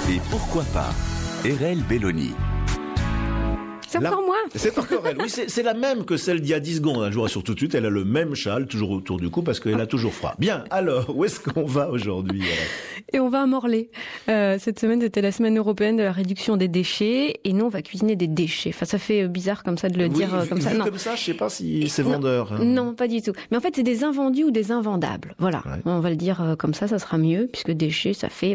Et pourquoi pas RL Belloni. C'est encore moi. C'est encore elle. Oui, c'est la même que celle d'il y a 10 secondes. Je vous rassure tout de suite, elle a le même châle, toujours autour du cou, parce qu'elle a toujours froid. Bien, alors, où est-ce qu'on va aujourd'hui? Et on va à Morlaix. Cette semaine, c'était la semaine européenne de la réduction des déchets. Et nous, on va cuisiner des déchets. Enfin, ça fait bizarre comme ça de le dire comme ça. Non. Non. Comme ça, je sais pas si c'est vendeur. Non, pas du tout. Mais en fait, c'est des invendus ou des invendables. Voilà. Ouais. On va le dire comme ça sera mieux, puisque déchets, ça fait...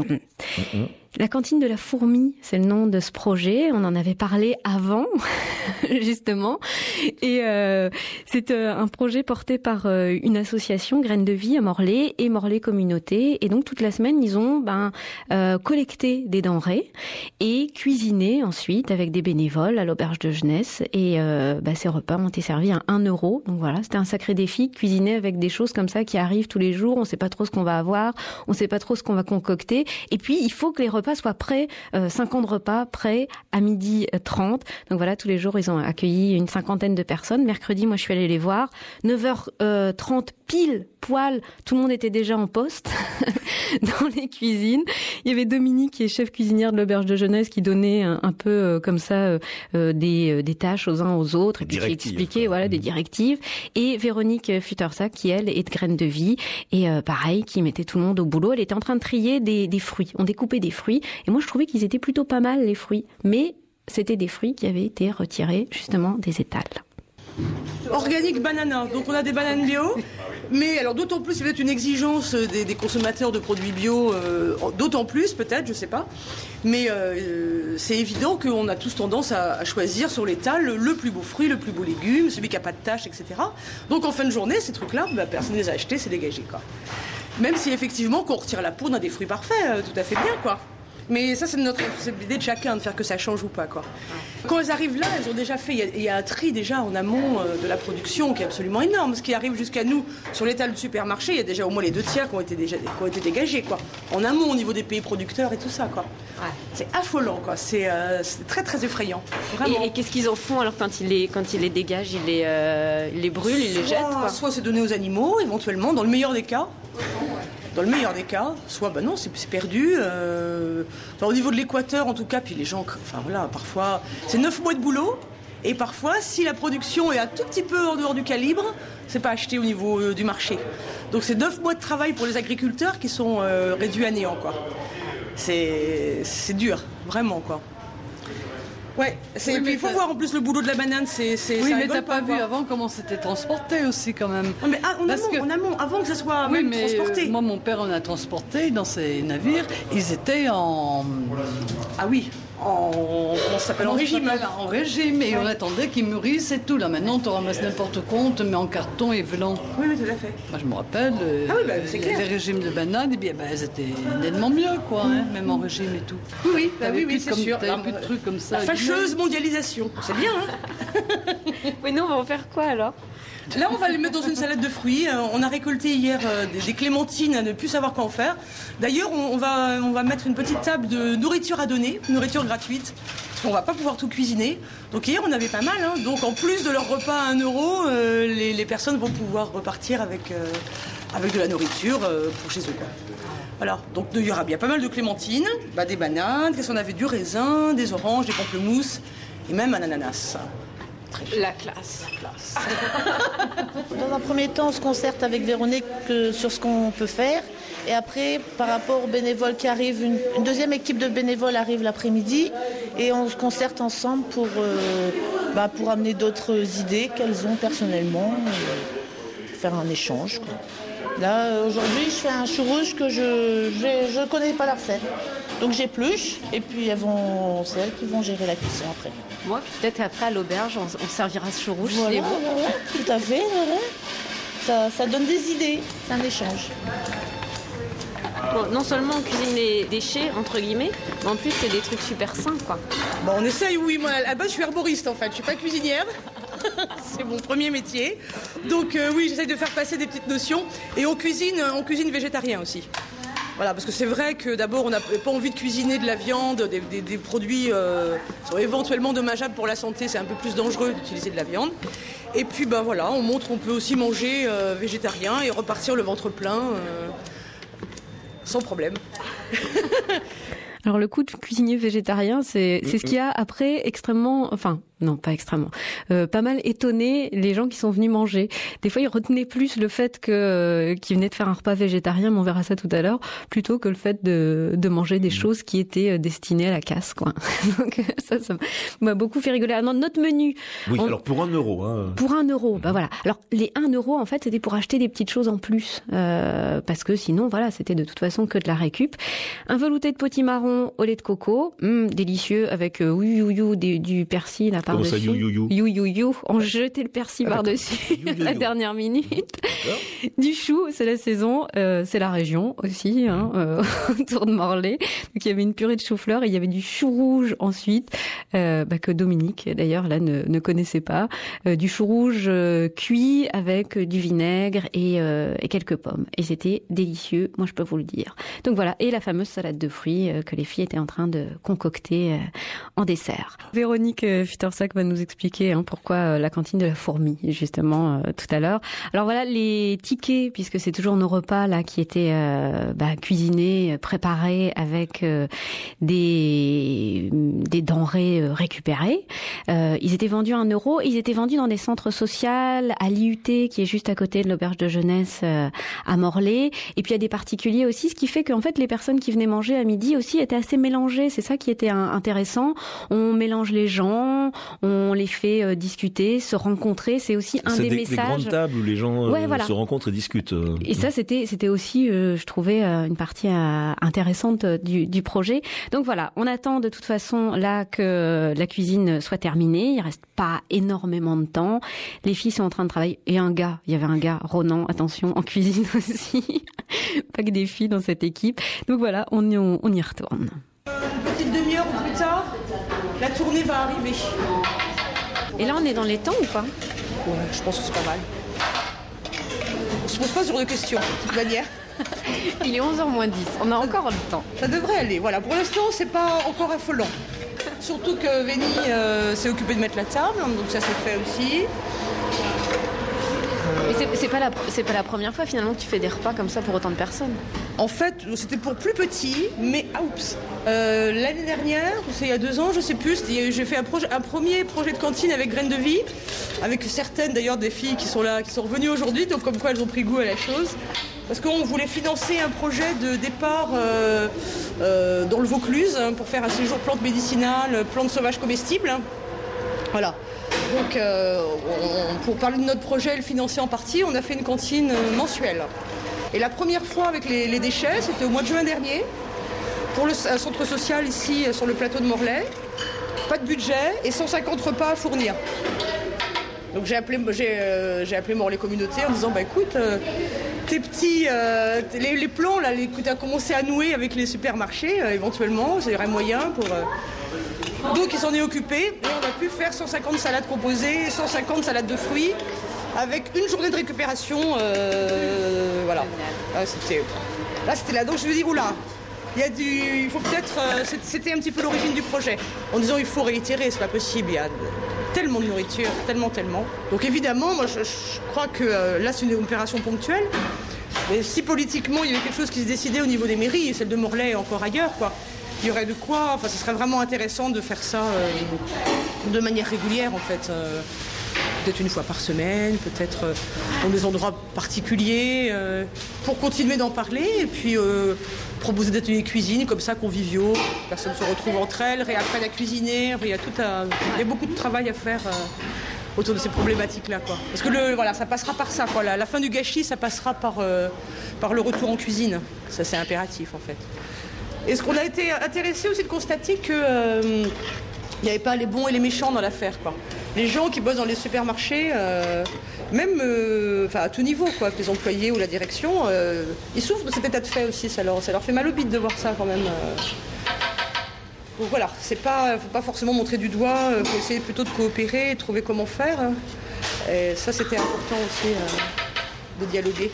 La cantine de la fourmi, c'est le nom de ce projet. On en avait parlé avant, justement. Et c'est un projet porté par une association, Graines de Vie, à Morlaix et Morlaix Communauté. Et donc, toute la semaine, ils ont collecté des denrées et cuisiné ensuite avec des bénévoles à l'auberge de jeunesse. Et ces repas ont été servis à 1 €. Donc voilà, c'était un sacré défi, cuisiner avec des choses comme ça qui arrivent tous les jours. On ne sait pas trop ce qu'on va avoir, on ne sait pas trop ce qu'on va concocter. Et puis, il faut que les repas soient prêts, 50 repas prêts à 12h30. Donc voilà, tous les jours, ils ont accueilli une 50aine de personnes. Mercredi, moi, je suis allée les voir. 9h30 pile poil, tout le monde était déjà en poste dans les cuisines. Il y avait Dominique, qui est chef cuisinière de l'auberge de jeunesse, qui donnait un peu comme ça des tâches aux uns aux autres, et puis qui expliquait des directives. Et Véronique Futtersack, qui elle est de Graines de Vie, et pareil, qui mettait tout le monde au boulot. Elle était en train de trier des fruits. On découpait des fruits, et moi je trouvais qu'ils étaient plutôt pas mal, les fruits. Mais c'était des fruits qui avaient été retirés justement des étals. Organique banana, donc on a des bananes bio, mais alors d'autant plus, c'est peut-être une exigence des consommateurs de produits bio, d'autant plus peut-être, je sais pas, mais c'est évident qu'on a tous tendance à choisir sur l'étal le plus beau fruit, le plus beau légume, celui qui n'a pas de taches, etc. Donc en fin de journée, ces trucs-là, personne ne les a achetés, c'est dégagé, quoi. Même si effectivement, qu'on retire la peau, on a des fruits parfaits, tout à fait bien, quoi. Mais ça, c'est l'idée de chacun, de faire que ça change ou pas, quoi. Quand elles arrivent là, elles ont déjà fait, il y a un tri déjà en amont de la production qui est absolument énorme. Ce qui arrive jusqu'à nous sur l'étal du supermarché, il y a déjà au moins les 2/3 qui ont été dégagés, quoi. En amont, au niveau des pays producteurs et tout ça, quoi. Ouais. C'est affolant, quoi. C'est très très effrayant. Vraiment. Et qu'est-ce qu'ils en font alors quand ils les dégagent, ils les brûlent, ils les jettent, quoi. Soit c'est donné aux animaux, éventuellement, dans le meilleur des cas. Dans le meilleur des cas, soit non, c'est perdu. Au niveau de l'équateur, en tout cas, puis les gens, parfois, c'est 9 mois de boulot. Et parfois, si la production est un tout petit peu en dehors du calibre, c'est pas acheté au niveau du marché. Donc c'est 9 mois de travail pour les agriculteurs qui sont réduits à néant, quoi. C'est dur, vraiment, quoi. Ouais, puis il faut voir en plus le boulot de la banane, Oui, mais t'as pas vu avant comment c'était transporté aussi quand même. Non, mais en amont, avant que ça soit même transporté. Moi, mon père en a transporté dans ses navires, ils étaient en... Ah oui, comment ça s'appelle, en régime. En régime, et on attendait qu'ils mûrissent et tout. Là maintenant, tu ramasses n'importe quoi, on te met en carton et blanc. Oui, tout à fait. Moi, je me rappelle, c'est clair. Les régimes de bananes, elles étaient nettement mieux, quoi, même en régime et tout. Oui, c'est sûr. T'avais plus de trucs comme ça. La fâcheuse mondialisation, c'est bien, hein. Oui, nous, on va en faire quoi alors ? Là, on va les mettre dans une salade de fruits. On a récolté hier des clémentines à ne plus savoir quoi en faire. D'ailleurs, on va mettre une petite table de nourriture à donner, nourriture gratuite, parce qu'on va pas pouvoir tout cuisiner. Donc hier, on avait pas mal. Hein. Donc en plus de leur repas à 1 €, les personnes vont pouvoir repartir avec de la nourriture pour chez eux, quoi. Voilà, donc il y aura bien pas mal de clémentines, des bananes, qu'est-ce qu'on avait, du raisin, des oranges, des pamplemousses et même un ananas. La classe. Dans un premier temps, on se concerte avec Véronique sur ce qu'on peut faire. Et après, par rapport aux bénévoles qui arrivent, une deuxième équipe de bénévoles arrive l'après-midi. Et on se concerte ensemble pour amener d'autres idées qu'elles ont personnellement. Faire un échange, quoi. Là, aujourd'hui, je fais un chou rouge que je ne connais pas la recette. Donc j'épluche et puis c'est elles qui vont gérer la cuisson après. Moi, peut-être après à l'auberge, on servira ce chou rouge. Voilà, tout à fait. Voilà. Ça donne des idées, c'est un échange. Bon, non seulement on cuisine les déchets, entre guillemets, mais en plus c'est des trucs super sains, quoi. Bon, on essaye, oui. Moi, à la base, je suis herboriste, en fait. Je suis pas cuisinière. C'est mon premier métier. Donc oui, j'essaye de faire passer des petites notions. Et on cuisine végétarien aussi. Voilà, parce que c'est vrai que d'abord, on n'a pas envie de cuisiner de la viande, des produits qui sont éventuellement dommageables pour la santé. C'est un peu plus dangereux d'utiliser de la viande. Et puis, on montre qu'on peut aussi manger végétarien et repartir le ventre plein sans problème. Alors le coup de cuisinier végétarien, c'est ce qui a après extrêmement, enfin non pas extrêmement, pas mal étonné les gens qui sont venus manger. Des fois ils retenaient plus le fait qu'ils venaient de faire un repas végétarien, mais on verra ça tout à l'heure, plutôt que le fait de manger des choses qui étaient destinées à la casse, quoi. Donc ça m'a beaucoup fait rigoler. Alors, notre menu. Oui, alors pour 1 euro. Hein. Pour 1 euro, bah voilà. Alors les 1 euro en fait c'était pour acheter des petites choses en plus, parce que sinon voilà c'était de toute façon que de la récup. Un velouté de potimarron au lait de coco, délicieux avec du persil là par-dessus. Comment ça, you. On jetait le persil par-dessus la dernière minute. Du chou, c'est la saison, c'est la région aussi, autour de Morlaix. Donc il y avait une purée de chou-fleur et il y avait du chou rouge ensuite, que Dominique d'ailleurs là ne connaissait pas. Du chou rouge cuit avec du vinaigre et quelques pommes. Et c'était délicieux, moi je peux vous le dire. Donc voilà, et la fameuse salade de fruits que les filles étaient en train de concocter en dessert. Véronique Futtersac va nous expliquer pourquoi la cantine de la fourmi, justement, tout à l'heure. Alors voilà, les tickets, puisque c'est toujours nos repas là qui étaient cuisinés, préparés avec des denrées récupérées. Ils étaient vendus à 1 euro. Ils étaient vendus dans des centres sociaux, à l'IUT, qui est juste à côté de l'auberge de jeunesse à Morlaix. Et puis il y a des particuliers aussi, ce qui fait qu'en fait les personnes qui venaient manger à midi aussi étaient assez mélangées. C'est ça qui était intéressant. On mélange les gens, on les fait discuter, se rencontrer. C'est aussi un des messages. C'est des grandes tables où les gens se rencontrent et discutent. Et ça, c'était aussi, je trouvais, une partie intéressante du projet. Donc voilà, on attend de toute façon là que la cuisine soit terminée. Il reste pas énormément de temps. Les filles sont en train de travailler. Et il y avait un gars, Ronan, attention, en cuisine aussi. Pas que des filles dans cette équipe. Donc voilà, on y retourne. Une petite demi-heure ou plus tard, la tournée va arriver. Et là, on est dans les temps ou pas? Ouais, je pense que c'est pas mal. On se pose pas sur de questions, de toute manière. Il est 11h moins 10, on a encore le temps. Ça devrait aller, voilà. Pour l'instant, c'est pas encore affolant. Surtout que Vénie s'est occupée de mettre la table, donc ça s'est fait aussi. Mais c'est pas la première fois finalement que tu fais des repas comme ça pour autant de personnes. En fait, c'était pour plus petits, mais l'année dernière, c'est il y a 2 ans, je sais plus, j'ai fait un premier projet de cantine avec Graines de Vie, avec certaines d'ailleurs des filles qui sont là, qui sont revenues aujourd'hui, donc comme quoi elles ont pris goût à la chose. Parce qu'on voulait financer un projet de départ dans le Vaucluse pour faire un séjour plantes médicinales, plantes sauvages comestibles. Voilà. Donc, pour parler de notre projet, le financer en partie, on a fait une cantine mensuelle. Et la première fois avec les déchets, c'était au mois de juin dernier, pour un centre social ici sur le plateau de Morlaix. Pas de budget et 150 repas à fournir. Donc j'ai appelé Morlaix Communauté en disant écoute, tes petits les plans là, que tu as commencé à nouer avec les supermarchés, éventuellement, ça y aurait moyen pour. Donc il s'en est occupé et on a pu faire 150 salades composées, 150 salades de fruits, avec une journée de récupération. Voilà. C'était là. Donc je me dis oula. Il faut peut-être. C'était un petit peu l'origine du projet. En disant il faut réitérer, c'est pas possible. Il y a tellement de nourriture, tellement. Donc évidemment, moi je crois que là c'est une opération ponctuelle. Mais si politiquement il y avait quelque chose qui se décidait au niveau des mairies, celle de Morlaix et encore ailleurs, quoi, il y aurait de quoi. Enfin, ce serait vraiment intéressant de faire ça de manière régulière en fait. Peut-être une fois par semaine, peut-être dans des endroits particuliers, pour continuer d'en parler et puis proposer des ateliers cuisine comme ça, conviviaux, les personnes se retrouvent entre elles, réapprennent à cuisiner, il y a beaucoup de travail à faire autour de ces problématiques-là, quoi. Parce que voilà, ça passera par ça, quoi. La fin du gâchis, ça passera par le retour en cuisine. Ça, c'est impératif, en fait. Et ce qu'on a été intéressé aussi de constater que il n'y avait pas les bons et les méchants dans l'affaire, quoi. Les gens qui bossent dans les supermarchés, même à tout niveau, quoi, que les employés ou la direction, ils souffrent de cet état de fait aussi. Ça leur fait mal au bide de voir ça quand même. Donc voilà, faut pas forcément montrer du doigt, faut essayer plutôt de coopérer, de trouver comment faire. Et ça, c'était important aussi de dialoguer.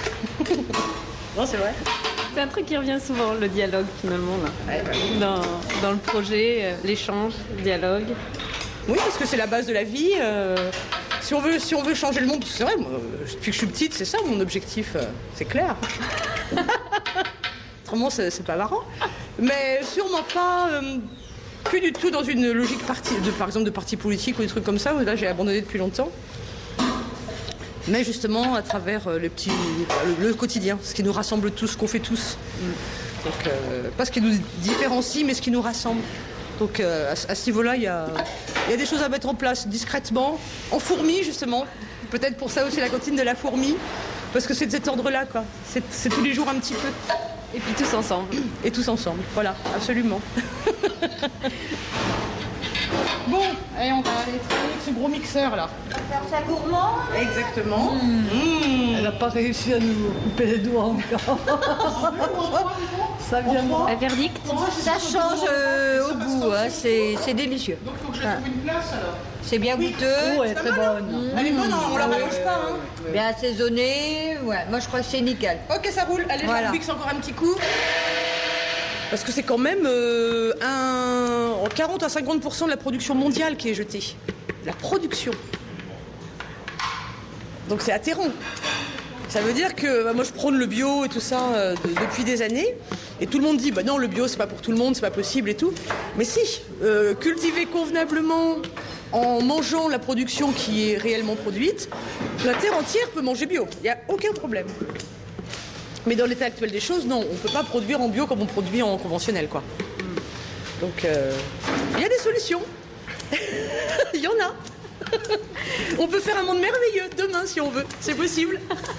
Non, c'est vrai. C'est un truc qui revient souvent, le dialogue finalement, là. Ouais. Dans le projet, l'échange, le dialogue. Oui, parce que c'est la base de la vie. Si on veut changer le monde, c'est vrai, moi, depuis que je suis petite, c'est ça mon objectif, c'est clair. Autrement, c'est pas marrant. Mais sûrement pas, plus du tout dans une logique par exemple de parti politique ou des trucs comme ça, où là j'ai abandonné depuis longtemps. Mais justement à travers le quotidien, ce qui nous rassemble tous, ce qu'on fait tous. Donc, pas ce qui nous différencie, mais ce qui nous rassemble. Donc à ce niveau-là, il y a des choses à mettre en place discrètement, en fourmi justement. Peut-être pour ça aussi la cantine de la fourmi, parce que c'est de cet ordre-là, quoi. C'est tous les jours un petit peu. Et puis tous ensemble. Et tous ensemble, voilà, absolument. Bon, allez, on va aller travailler avec ce gros mixeur là. Faire ça gourmand. Exactement. Elle n'a pas réussi à nous couper les doigts encore. Ça viendra. Un verdict? Ça change au goût, hein. C'est délicieux. Donc il faut que je trouve une place alors. C'est bien goûteux. Oh, elle est très bonne. Elle est bonne, on la mélange pas. Hein. Bien assaisonné. Ouais, moi je crois que c'est nickel. Ok, ça roule. Allez, Voilà. je mixe encore un petit coup. Parce que c'est quand même 40 à 50% de la production mondiale qui est jetée. La production. Donc c'est atterrant. Ça veut dire que moi je prône le bio et tout ça depuis des années. Et tout le monde dit, bah non, le bio c'est pas pour tout le monde, c'est pas possible et tout. Mais si, cultiver convenablement en mangeant la production qui est réellement produite, la terre entière peut manger bio. Il n'y a aucun problème. Mais dans l'état actuel des choses, non, on ne peut pas produire en bio comme on produit en conventionnel, quoi. Donc, il y a des solutions. Il y en a. On peut faire un monde merveilleux demain, si on veut. C'est possible.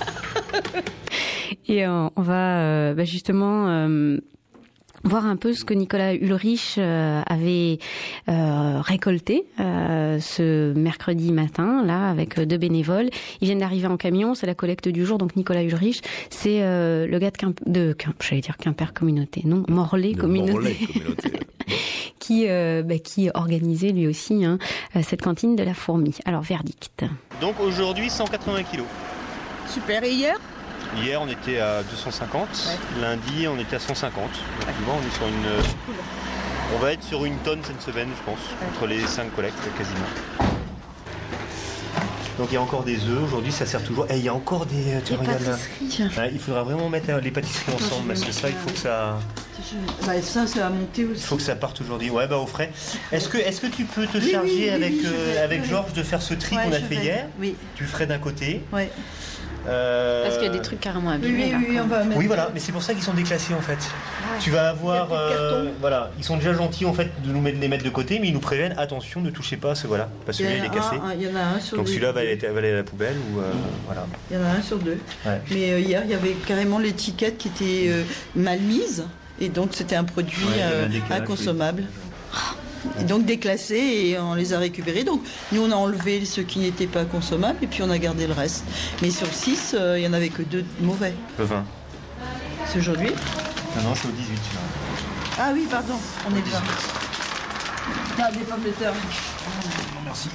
Et on va justement voir un peu ce que Nicolas Ulrich avait récolté ce mercredi matin, là, avec 2 bénévoles. Ils viennent d'arriver en camion, c'est la collecte du jour. Donc Nicolas Ulrich, c'est le gars de Quimper Communauté, non, Morlaix Communauté. qui organisait lui aussi cette cantine de la fourmi. Alors, verdict. Donc aujourd'hui, 180 kilos. Super. Et hier ? Hier, on était à 250. Ouais. Lundi, on était à 150. Donc, tu vois, on est sur on va être sur une tonne cette semaine, je pense, entre les 5 collectes, quasiment. Donc il y a encore des œufs. Aujourd'hui, ça sert toujours. Et il y a encore des pâtisseries. Ouais, il faudra vraiment mettre les pâtisseries ensemble, parce que ça, il faut que ça... Bah, ça va monter aussi. Il faut que ça parte aujourd'hui. Ouais, bah au frais. Est-ce que tu peux te charger avec Georges de faire ce tri qu'on a fait hier ? Oui. Tu le ferais d'un côté. Oui. Parce qu'il y a des trucs carrément abîmés. Oui, on va mettre... Oui, voilà, mais c'est pour ça qu'ils sont déclassés en fait. Ah, tu vas avoir, voilà, ils sont déjà gentils en fait de nous les mettre de côté, mais ils nous préviennent attention, ne touchez pas ce voilà, parce que celui-là il est cassé. Il y en a un sur donc celui-là va aller à la poubelle ou voilà. Il y en a un sur 2. Ouais. Mais hier il y avait carrément l'étiquette qui était mal mise et donc c'était un produit inconsommable. Oui. Et donc déclassés et on les a récupérés. Donc nous on a enlevé ceux qui n'étaient pas consommables et puis on a gardé le reste. Mais sur 6, il n'y en avait que 2 mauvais. Le 20. C'est aujourd'hui ? Non, je suis au 18. Ah oui, pardon, on est déjà. Ah, des pommes de terre. Merci.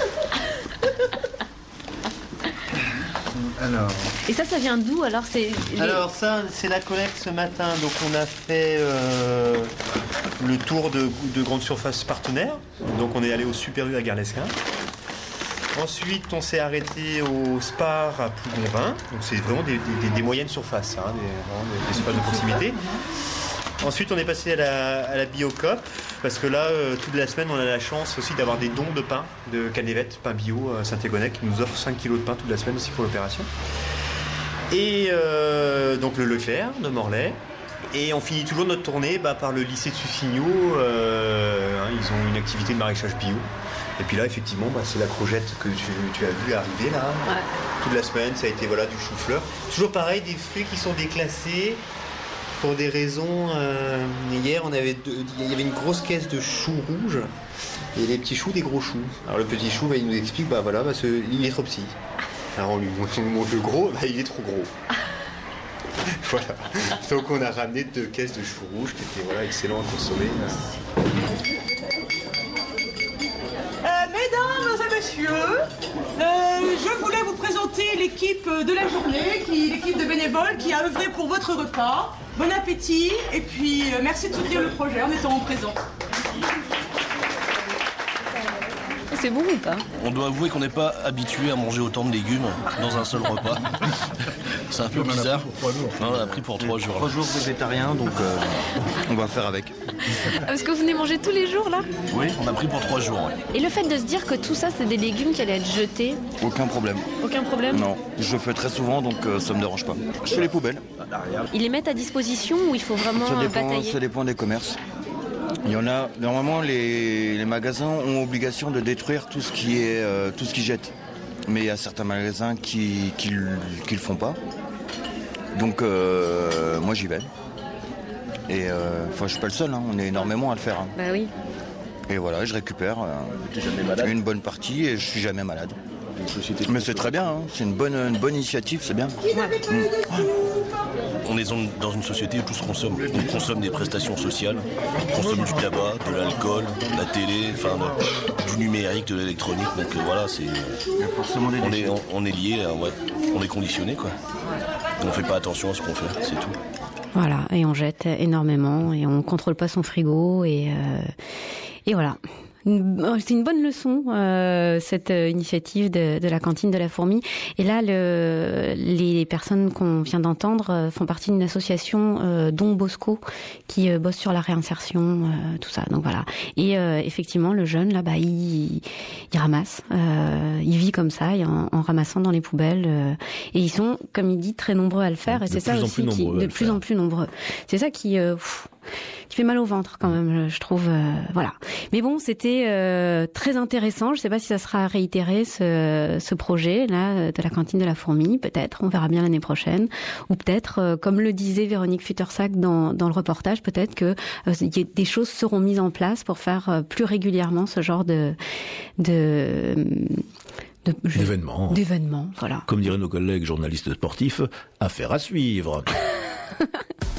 Alors. Et ça vient d'où alors Alors ça, c'est la collecte ce matin. Donc on a fait le tour de grandes surfaces partenaires. Donc on est allé au Super U à Gare-l'Esquin. Ensuite, on s'est arrêté au Spar à Plougonvin. Donc c'est vraiment des moyennes surfaces, hein, des surfaces de proximité. Ensuite, on est passé à la Biocop, parce que là, toute la semaine, on a la chance aussi d'avoir des dons de pain, de Canevette, pain bio Saint-Égonnet, qui nous offre 5 kilos de pain toute la semaine aussi pour l'opération. Et donc le Leclerc de Morlaix. Et on finit toujours notre tournée par le lycée de Sussigno. Ils ont une activité de maraîchage bio. Et puis là, effectivement, c'est la courgette que tu as vu arriver là. Ouais. Toute la semaine, ça a été du chou-fleur. Toujours pareil, des fruits qui sont déclassés. Pour des raisons, hier il y avait une grosse caisse de choux rouges et des petits choux, des gros choux. Alors le petit chou, il nous explique, il est trop petit. Alors on lui montre le gros, il est trop gros. Voilà. Donc on a ramené 2 caisses de choux rouges qui étaient excellents à consommer. Mesdames et messieurs, je voulais vous présenter l'équipe de la journée, l'équipe de bénévoles qui a œuvré pour votre repas. Bon appétit et puis merci de soutenir le projet en étant présent. c'est bon ou pas? On doit avouer qu'on n'est pas habitué à manger autant de légumes dans un seul repas. C'est un peu bizarre. Non, on a pris pour 3 jours. 3 jours végétariens, donc on va faire avec. Parce que vous venez manger tous les jours là? Oui, on a pris pour 3 jours. Ouais. Et le fait de se dire que tout ça c'est des légumes qui allaient être jetés? Aucun problème. Aucun problème? Non, je le fais très souvent, donc ça me dérange pas. Je fais les poubelles. Ils les mettent à disposition ou il faut vraiment batailler? Ça dépend des commerces. Il y en a, normalement les magasins ont obligation de détruire tout ce qu'ils jettent. Mais il y a certains magasins qui le font pas. Donc moi j'y vais. Et je suis pas le seul, hein, on est énormément à le faire. Hein. Bah oui. Et voilà, je récupère une bonne partie et je suis jamais malade. Mais c'est très bien, hein. C'est une bonne initiative, c'est bien. On est dans une société où tout se consomme. On consomme des prestations sociales, on consomme du tabac, de l'alcool, de la télé, du numérique, de l'électronique. Donc voilà, on est lié, on est conditionné quoi. On fait pas attention à ce qu'on fait, c'est tout. Voilà, et on jette énormément et on contrôle pas son frigo et voilà. C'est une bonne leçon, cette initiative de la cantine de la fourmi. Et là, les personnes qu'on vient d'entendre font partie d'une association Don Bosco qui bosse sur la réinsertion, tout ça. Donc voilà. Et effectivement, le jeune là, il ramasse, il vit comme ça, en ramassant dans les poubelles. Et ils sont, comme il dit, très nombreux à le faire. Et c'est ça aussi de plus en plus nombreux. C'est ça qui fait mal au ventre quand même, je trouve. Voilà. Mais bon, c'était très intéressant. Je sais pas si ça sera réitéré ce projet là de la cantine de la fourmi. Peut-être, on verra bien l'année prochaine. Ou peut-être, comme le disait Véronique Futtersack dans le reportage, peut-être que des choses seront mises en place pour faire plus régulièrement ce genre d'événements. Voilà. Comme diraient nos collègues journalistes sportifs, affaire à suivre.